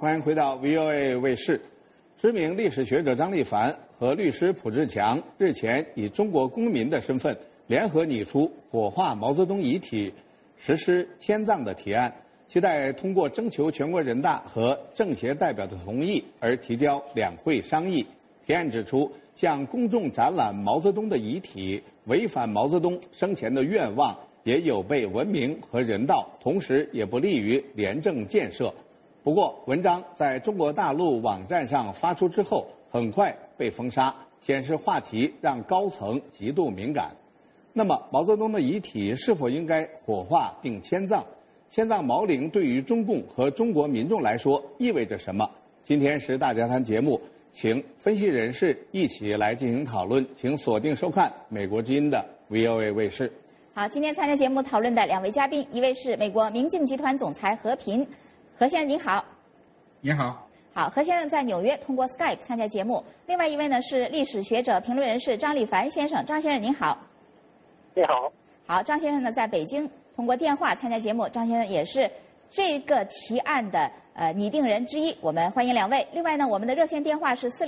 欢迎回到 VOA 卫视。知名历史学者张立凡和律师蒲志强日前以中国公民的身份联合拟出火化毛泽东遗体、实施迁葬的提案，期待通过征求全国人大和政协代表的同意而提交两会商议。提案指出，向公众展览毛泽东的遗体，违反毛泽东生前的愿望，也有悖文明和人道，同时也不利于廉政建设。不过，文章在中国大陆网站上发出之后，很快被封杀，显示话题让高层极度敏感。那么，毛泽东的遗体是否应该火化并迁葬？迁葬毛陵对于中共和中国民众来说意味着什么？今天是大家谈节目，请分析人士一起来进行讨论，请锁定收看美国之音的 VOA 卫视。 好，今天参加节目讨论的两位嘉宾，一位是美国明镜集团总裁何平，何先生您好。 你好。 好，何先生在纽约通过 Skype 参加节目。另外一位呢是历史学者、评论人士张立凡先生，张先生您好。 你好。 好，张先生呢在北京通过电话参加节目，张先生也是这个提案的拟定人之一，我们欢迎两位。另外呢，我们的热线电话是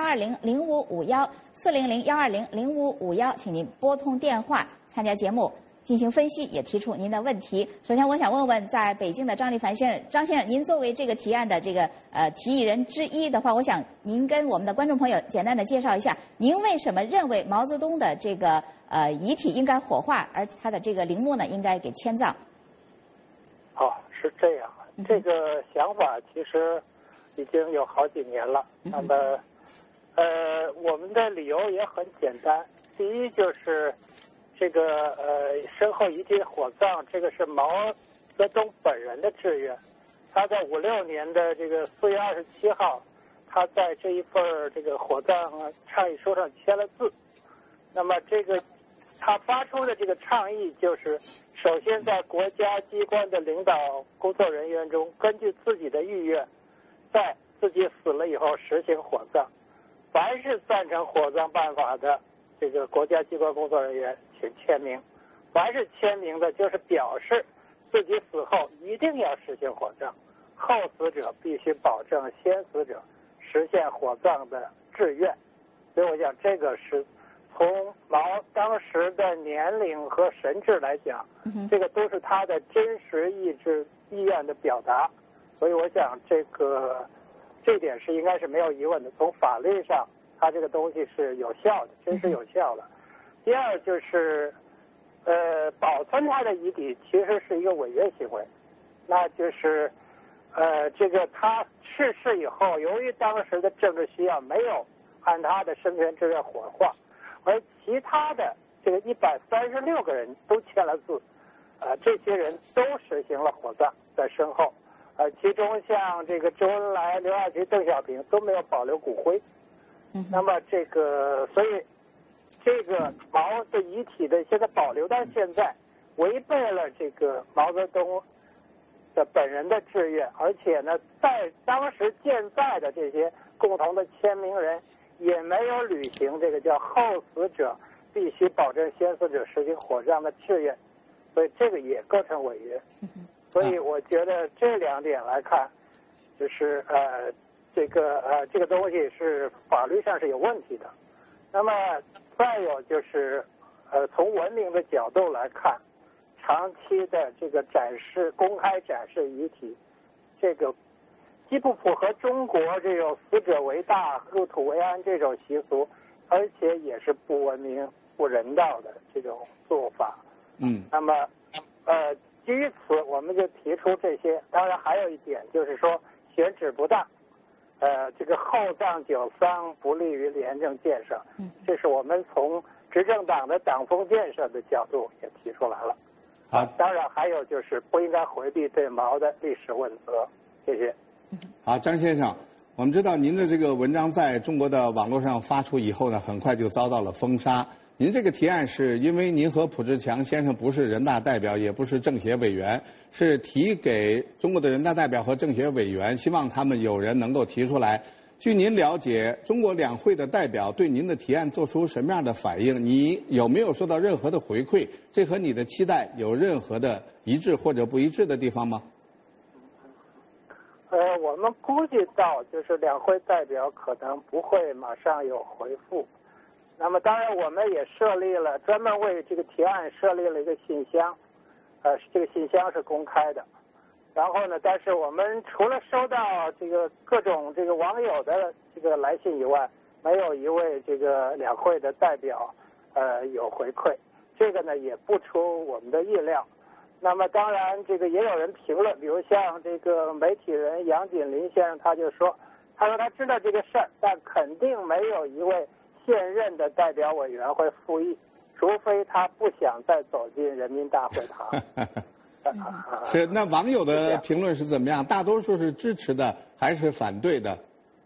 400-120-0551，400-120-0551，请您拨通电话参加节目，进行分析，也提出您的问题。首先，我想问问在北京的张立凡先生，张先生，您作为这个提案的这个提议人之一的话，我想您跟我们的观众朋友简单的介绍一下，您为什么认为毛泽东的这个遗体应该火化，而他的这个陵墓呢应该给迁葬？ 哦，是这样。这个想法其实已经有好几年了。那么，我们的理由也很简单。第一就是这个身后遗体火葬，这个是毛泽东本人的志愿。他在56年的这个4月27号，他在这一份这个火葬倡议书上签了字。那么这个他发出的这个倡议就是，首先在国家机关的领导工作人员中，根据自己的意愿，在自己死了以后实行火葬。凡是赞成火葬办法的这个国家机关工作人员，请签名。凡是签名的，就是表示自己死后一定要实行火葬，后死者必须保证先死者实现火葬的志愿。所以我想，这个是从毛当时的年龄和神智来讲，这个都是他的真实意愿的表达。所以我想，这点是应该是没有疑问的。从法律上，它这个东西是有效的，真实有效的。第二就是，保存他的遗体其实是一个违约行为，那就是，这个他逝世以后，由于当时的政治需要，没有按他的生前志愿火化，而其他的这个136个人都签了字，这些人都实行了火葬在身后，其中像这个周恩来、刘亚菊、邓小平都没有保留骨灰。那么所以这个毛的遗体的现在保留到现在，违背了这个毛泽东的本人的志愿，而且呢，在当时健在的这些共同的签名人也没有履行这个叫后死者必须保证先死者实行火葬的志愿，所以这个也构成违约。所以我觉得这两点来看，就是这个东西是法律上是有问题的。那么再有就是从文明的角度来看，长期的这个公开展示遗体，这个既不符合中国这种死者为大、入土为安这种习俗，而且也是不文明、不人道的这种做法。那么基于此，我们就提出这些。当然还有一点就是说，选址不当，这个厚葬久丧不利于廉政建设。这是我们从执政党的党风建设的角度也提出来了。 好， 当然还有就是不应该回避对毛的历史问责。谢谢。 好，张先生，我们知道您的这个文章在中国的网络上发出以后呢，很快就遭到了封杀。您这个提案是因为您和蒲志强先生不是人大代表，也不是政协委员，是提给中国的人大代表和政协委员，希望他们有人能够提出来。据您了解，中国两会的代表对您的提案做出什么样的反应？你有没有收到任何的回馈？这和你的期待有任何的一致或者不一致的地方吗？ 我们估计到就是两会代表可能不会马上有回复。那么当然我们也专门为这个提案设立了一个信箱，这个信箱是公开的。然后呢，但是我们除了收到这个各种这个网友的这个来信以外，没有一位这个两会的代表有回馈，这个呢也不出我们的意料。那么当然这个也有人评论，比如像这个媒体人杨锦麟先生，他说他知道这个事儿，但肯定没有一位现任的代表委员会复议，除非他不想再走进人民大会堂。 是，那网友的评论是怎么样？大多数是支持的还是反对的？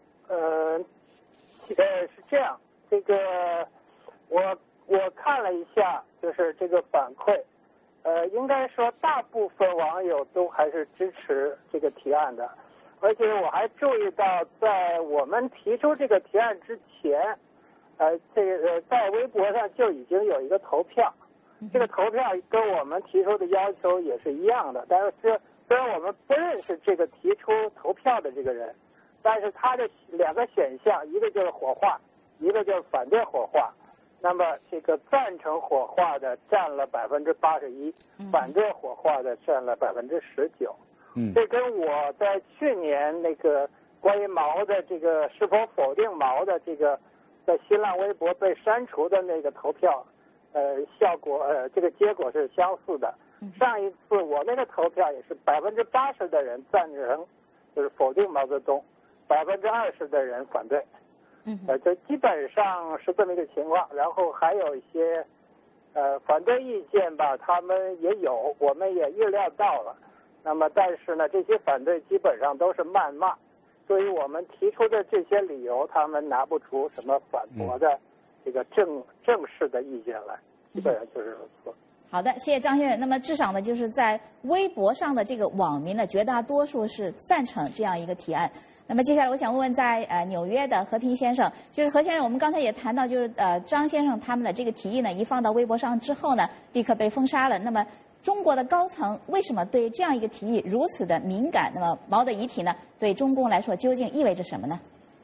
是这样，这个我看了一下，就是这个反馈，应该说大部分网友都还是支持这个提案的，而且我还注意到，在我们提出这个提案之前，在微博上就已经有一个投票。这个投票跟我们提出的要求也是一样的，但是虽然我们不认识这个提出投票的这个人，但是他的两个选项，一个就是火化，一个就是反对火化。那么这个赞成火化的占了81%，反对火化的占了19%。这跟我在去年那个关于毛的这个是否否定毛的这个在新浪微博被删除的那个投票。效果这个结果是相似的。上一次我那个投票也是80%的人赞成，就是否定毛泽东，20%的人反对。就基本上是这么一个情况。然后还有一些反对意见吧，他们也有，我们也预料到了。那么但是呢，这些反对基本上都是谩骂，所以我们提出的这些理由，他们拿不出什么反驳的。这个正式的意见来，基本上就是如此。 好的，谢谢张先生。那么至少呢，就是在微博上的这个网民呢，绝大多数是赞成这样一个提案。那么接下来我想问问在纽约的何平先生，就是何先生，我们刚才也谈到，就是张先生他们的这个提议呢，一放到微博上之后呢，立刻被封杀了。那么中国的高层为什么对这样一个提议如此的敏感？那么毛的遗体呢，对中共来说究竟意味着什么呢？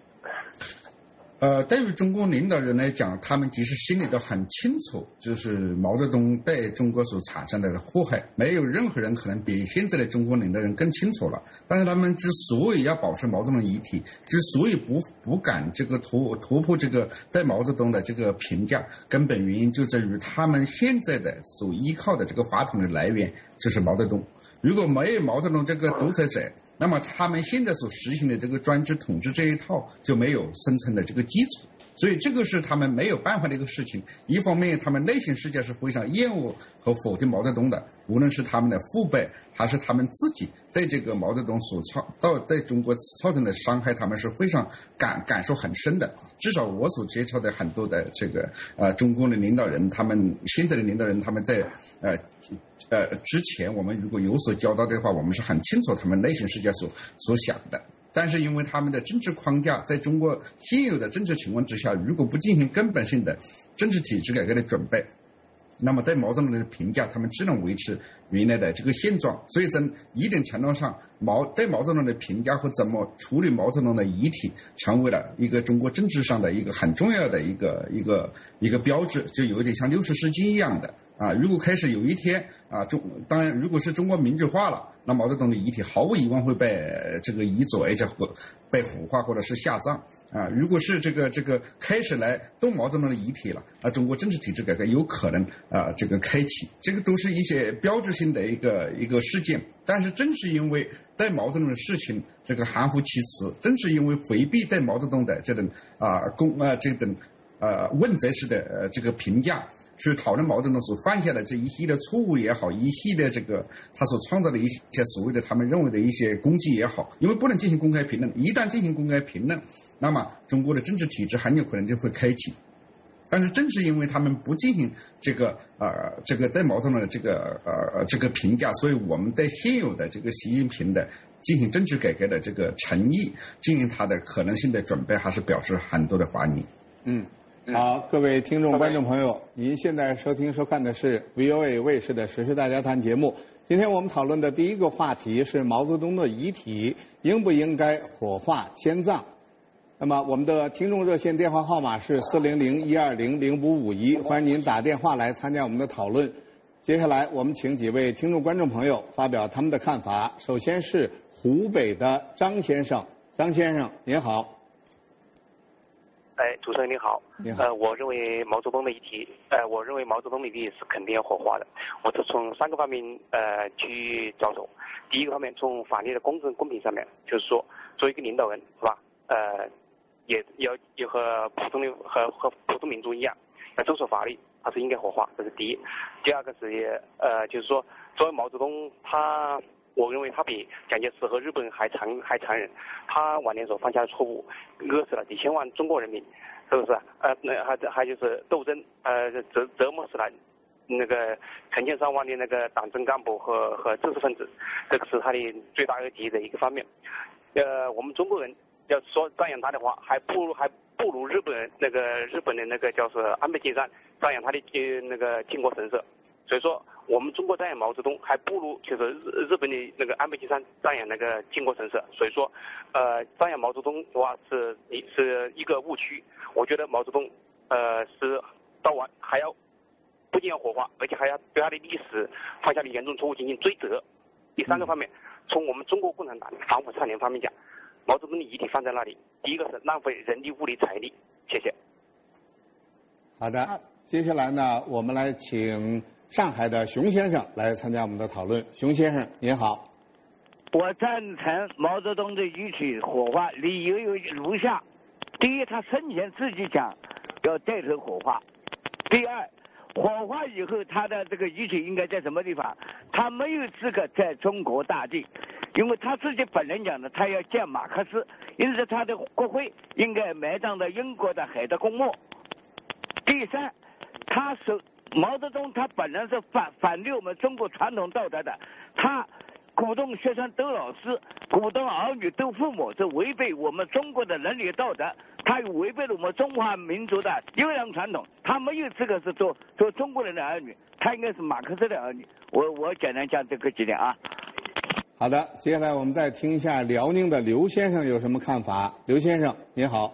对于中国领导人来讲，他们其实心里都很清楚，就是毛泽东对中国所产生的祸害，没有任何人可能比现在的中国领导人更清楚了。但是他们之所以要保持毛泽东遗体，之所以不敢这个突破这个对毛泽东的这个评价，根本原因就在于他们现在的所依靠的这个话筒的来源就是毛泽东。如果没有毛泽东这个独裁者，那么他们现在所实行的这个专制统治这一套就没有生存的这个基础，所以这个是他们没有办法的一个事情。一方面他们内心世界是非常厌恶和否定毛泽东的，无论是他们的父辈还是他们自己，对这个毛泽东所在中国造成的伤害，他们是非常感受很深的。至少我所接触的很多的这个中国的领导人，他们现在的领导人，他们在之前我们如果有所交代的话，我们是很清楚他们内心世界所想的。但是因为他们的政治框架在中国现有的政治情况之下，如果不进行根本性的政治体制改革的准备，那么对毛泽东的评价他们只能维持原来的这个现状。所以在一定程度上，对毛泽东的评价和怎么处理毛泽东的遗体成为了一个中国政治上的一个很重要的一个标志，就有一点像60世纪一样的如果开始有一天当然如果是中国民主化了，那毛泽东的遗体毫无疑问会被这个移走，而且被腐化或者是下葬如果是这个开始来动毛泽东的遗体了中国政治体制改革有可能这个开启，这个都是一些标志性的一个事件。但是正是因为对毛泽东的事情这个含糊其辞，正是因为回避对毛泽东的这种问责式的这个评价，去讨论毛泽东所犯下的这一系列错误也好，一系列这个他所创造的一些所谓的他们认为的一些功绩也好，因为不能进行公开评论，一旦进行公开评论，那么中国的政治体制很有可能就会开启。但是正是因为他们不进行这个对毛泽东的这个评价，所以我们对现有的这个习近平的进行政治改革的这个诚意，进行他的可能性的准备，还是表示很多的怀疑。 好，各位听众、观众朋友，您现在收听收看的是 VOA 卫视的《时事大家谈》节目。今天我们讨论的第一个话题是毛泽东的遗体应不应该火化迁葬。那么我们的听众热线电话号码是400-120-0551，欢迎您打电话来参加我们的讨论。接下来我们请几位听众、观众朋友发表他们的看法。首先是湖北的张先生，张先生您好。 主持人您好。 你好。 我认为毛泽东的遗体，是肯定要火化的。我是从3个方面去着手。第一个方面，从法律的公正公平上面，就是说，作为一个领导人，是吧？也和普通民众一样，要遵守法律，他是应该火化，这是第一。第二个是就是说，作为毛泽东，我认为他比蒋介石和日本人还残忍。他晚年所犯下的错误，扼死了几千万中国人民，是不是？还就是斗争，折磨死了那个成千上万的那个党政干部和知识分子，这个是他的最大恶极的一个方面。我们中国人要说赞扬他的话，还不如日本的那个叫是安倍晋三赞扬他的那个靖国神社。所以说，我们中国赞扬毛泽东，还不如就是日本的那个安倍晋三赞扬那个靖国神社。所以说，赞扬毛泽东的话是一个误区。我觉得毛泽东是到晚还要不仅要火化，而且还要对他的历史犯下的严重错误进行追责。第3个方面，从我们中国共产党反腐倡廉方面讲，毛泽东的遗体放在那里，第一个是浪费人力、物力、财力。谢谢。 好的，接下来呢，我们来请上海的熊先生来参加我们的讨论。熊先生您好。 我赞成毛泽东的遗体火化，理由有如下：第一，他生前自己讲要带头火化；第二，火化以后他的这个遗体应该在什么地方？他没有资格在中国大地，因为他自己本人讲的，他要见马克思，因此他的骨灰应该埋葬在英国的海德公墓。第三，毛泽东他本人是反对我们中国传统道德的，他鼓动学生斗老师，鼓动儿女斗父母，这违背我们中国的伦理道德，他也违背了我们中华民族的优良传统，他没有资格是做中国人的儿女，他应该是马克思的儿女。我简单讲这个几点啊。 好的，接下来我们再听一下辽宁的刘先生有什么看法。刘先生您好。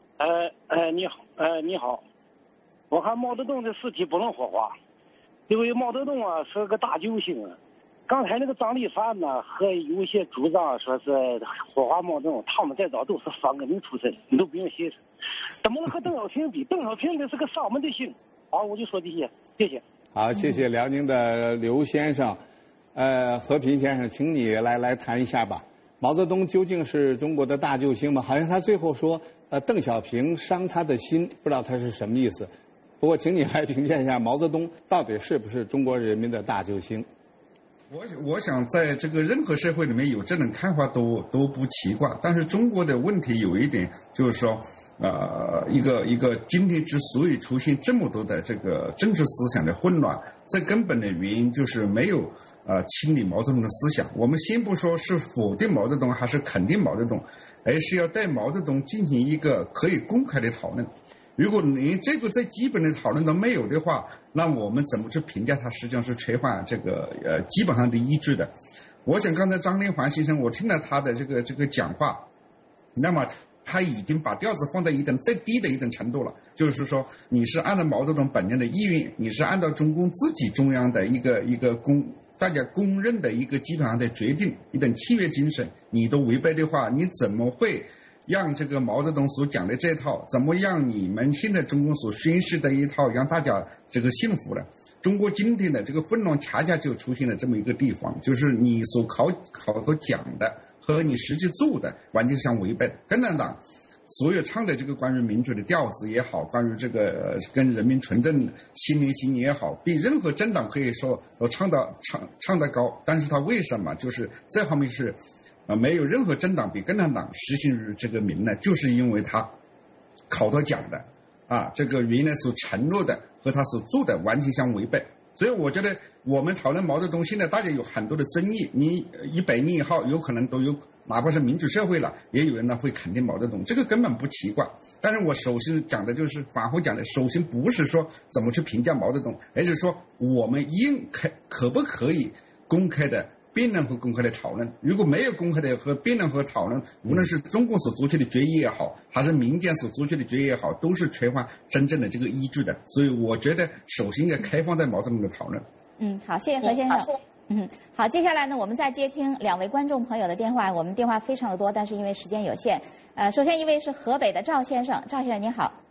你好。我看毛泽东的尸体不能火化，因为毛泽东啊是个大救星啊。刚才那个张立凡呢和有些主张说是火化毛泽东，他们再早都是反革命出身，你都不用寻思。怎么能和邓小平比？邓小平那是个上门的星。好，我就说这些，谢谢。 好，谢谢辽宁的刘先生。和平先生，请你来谈一下吧。毛泽东究竟是中国的大救星吗？好像他最后说，邓小平伤他的心，不知道他是什么意思。不过，请你来评价一下毛泽东到底是不是中国人民的大救星？ 我想在这个任何社会里面有这种看法都不奇怪，但是中国的问题有一点就是说，一个今天之所以出现这么多的这个政治思想的混乱，最根本的原因就是没有清理毛泽东的思想。我们先不说是否定毛泽东还是肯定毛泽东，而是要对毛泽东进行一个可以公开的讨论。如果连这个最基本的讨论都没有的话，那我们怎么去评价它？实际上是缺乏这个基本上的依据的。我想刚才张立凡先生，我听了他的这个讲话，那么他已经把调子放在一等最低的一等程度了，就是说你是按照毛泽东本人的意愿，你是按照中共自己中央的一个大家公认的一个基本上的决定，一等契约精神，你都违背的话，你怎么会让这个毛泽东所讲的这套，怎么让你们现在中共所宣示的一套让大家这个信服了？中国今天的这个混乱恰恰就出现了这么一个地方，就是你所口头讲的和你实际做的完全相违背。共产党所有唱的这个关于民主的调子也好，关于这个跟人民纯正心连心也好，比任何政党可以说都唱得高，但是他为什么就是这方面是没有任何政党比共产党实行于这个名呢？就是因为他口头讲的这个原来所承诺的和他所做的完全相违背所以我觉得我们讨论毛泽东，现在大家有很多的争议，你100年以后有可能都有，哪怕是民主社会了，也有人呢会肯定毛泽东，这个根本不奇怪。但是我首先讲的就是反复讲的，首先不是说怎么去评价毛泽东，而是说我们可不可以公开的辩论和公开的讨论。如果没有公开的和辩论和讨论，无论是中共所做出的决议也好，还是民间所做出的决议也好，都是缺乏真正的这个依据的。所以我觉得首先要开放在毛泽东的讨论。 好，谢谢何先生。好，接下来呢，我们再接听2位观众朋友的电话。我们电话非常的多，但是因为时间有限，首先一位是河北的赵先生，赵先生您好。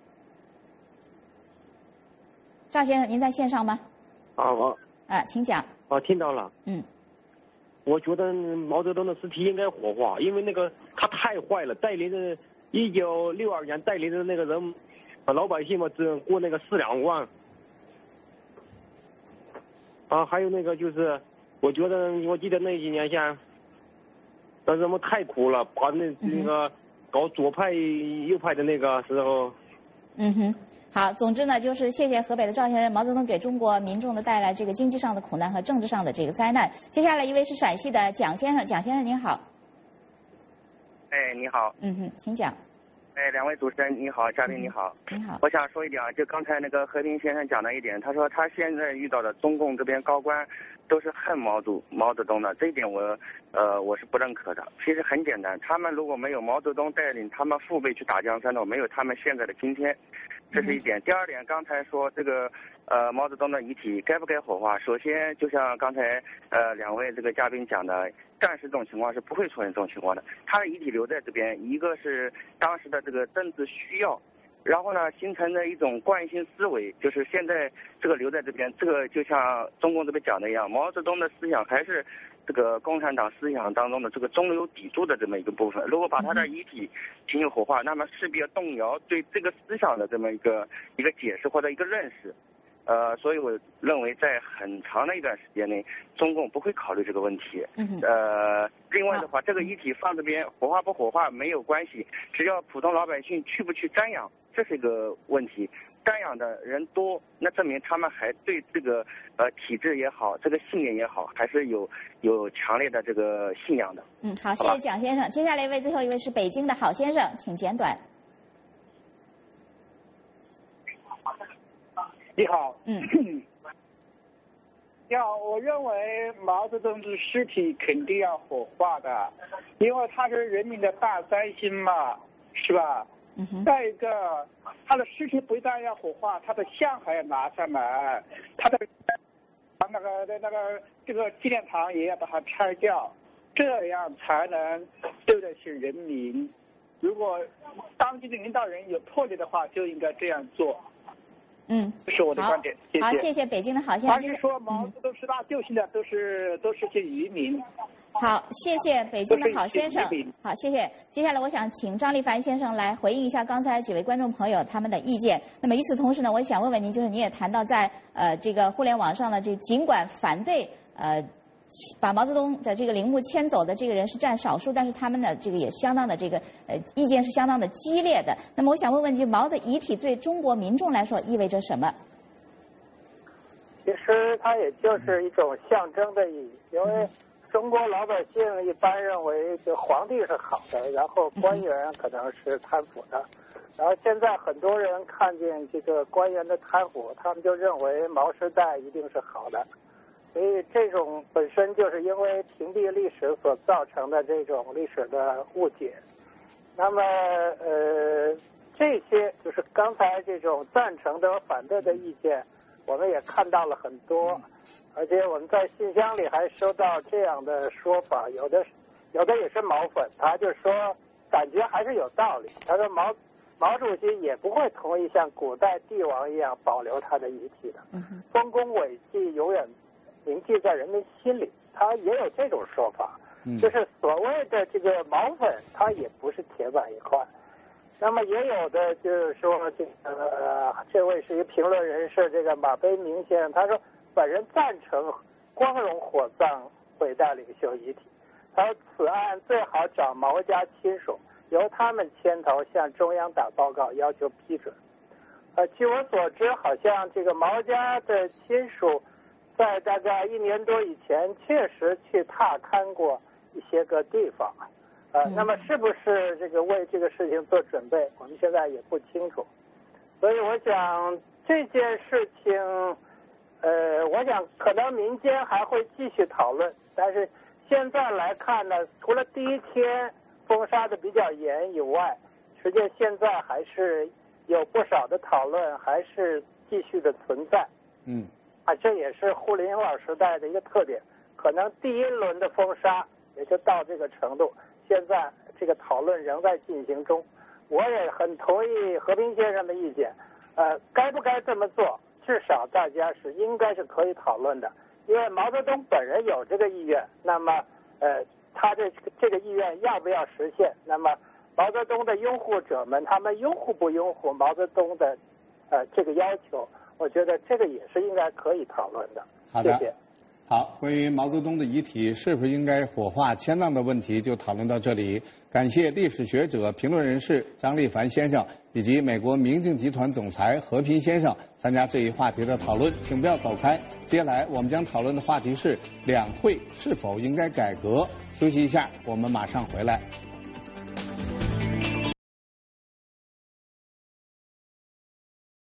赵先生，您在线上吗？请讲。 听到了。我觉得毛泽东的尸体应该火化，因为那个他太坏了，带领着1962年带领着那个人，老百姓嘛，只过那个4两万。还有那个就是，我觉得我记得那几年像，人们太苦了，把那个搞左派右派的那个时候。 好，总之呢，就是谢谢河北的赵先生，毛泽东给中国民众的带来这个经济上的苦难和政治上的这个灾难。接下来一位是陕西的蒋先生，蒋先生您好。 你好。 请讲。 2位主持人你好，嘉宾你好。 你好。 我想说一点就刚才那个和平先生讲的一点，他说他现在遇到的中共这边高官都是恨毛泽东的，这一点我是不认可的。其实很简单，他们如果没有毛泽东带领他们父辈去打江山的，没有他们现在的今天，这是一点。第二点，刚才说这个毛泽东的遗体该不该火化？首先，就像刚才2位这个嘉宾讲的，战时这种情况是不会出现这种情况的。他的遗体留在这边，一个是当时的这个政治需要，然后呢形成的一种惯性思维，就是现在这个留在这边，这个就像中共这边讲的一样，毛泽东的思想还是这个共产党思想当中的这个中流砥柱的这么一个部分。如果把他的遗体进行火化，那么势必要动摇对这个思想的这么一个解释或者一个认识。所以我认为在很长的一段时间内，中共不会考虑这个问题。另外的话，这个遗体放这边火化不火化没有关系，只要普通老百姓去不去瞻仰，这是一个问题。瞻仰的人多，那证明他们还对这个体制也好，这个信念也好，还是有强烈的这个信仰的。 好，谢谢蒋先生。接下来最后一位是北京的郝先生，请简短。 你好。我认为毛泽东的尸体肯定要火化的，因为他是人民的大灾星嘛，是吧？再一个，他的尸体不但要火化，他的像还要拿上来，他的这个纪念堂也要把它拆掉，这样才能对得起人民。如果当今的领导人有魄力的话，就应该这样做。这是我的观点。谢谢。 好，谢谢北京的郝先生。 还是说毛泽东10大救星的都是些渔民。 好，谢谢北京的郝先生。好，谢谢。接下来我想请张立凡先生来回应一下刚才几位观众朋友他们的意见。那么与此同时呢，我想问问您，就是您也谈到在这个互联网上呢，尽管反对把毛泽东的这个陵墓迁走的这个人是占少数，但是他们的这个也相当的这个意见是相当的激烈的。那么我想问问，就毛的遗体对中国民众来说意味着什么？ 其实它也就是一种象征的意义，因为中国老百姓一般认为这皇帝是好的，然后官员可能是贪腐的，然后现在很多人看见这个官员的贪腐，他们就认为毛时代一定是好的。所以这种本身就是因为屏蔽历史所造成的这种历史的误解。那么这些就是刚才这种赞成的和反对的意见，我们也看到了很多，而且我们在信箱里还收到这样的说法，有的也是毛粉，他就说感觉还是有道理。他说毛主席也不会同意像古代帝王一样保留他的遗体的，丰功伟绩永远铭记在人们心里，他也有这种说法，就是所谓的这个毛粉，他也不是铁板一块。那么也有的就是说，这位是一个评论人士，这个马悲明先生，他说本人赞成光荣火葬伟大领袖遗体，他说此案最好找毛家亲属，由他们牵头向中央党报告，要求批准。 据我所知，好像这个毛家的亲属，在大概1年多以前，确实去踏勘过一些个地方。那么是不是这个为这个事情做准备，我们现在也不清楚。所以我想这件事情，我想可能民间还会继续讨论，但是现在来看呢，除了第一天封杀的比较严以外，实际现在还是有不少的讨论，还是继续的存在。这也是护林老时代的一个特点，可能第1轮的封杀也就到这个程度，现在这个讨论仍在进行中。我也很同意和平先生的意见，该不该这么做，至少大家是应该是可以讨论的，因为毛泽东本人有这个意愿，那么他这个意愿要不要实现？那么毛泽东的拥护者们，他们拥护不拥护毛泽东的这个要求？我觉得这个也是应该可以讨论的。 好的， 谢谢。 好，关于毛泽东的遗体是否应该火化迁葬的问题就讨论到这里。感谢历史学者、评论人士张立凡先生以及美国明镜集团总裁和平先生参加这一话题的讨论。请不要走开，接下来我们将讨论的话题是两会是否应该改革。休息一下，我们马上回来。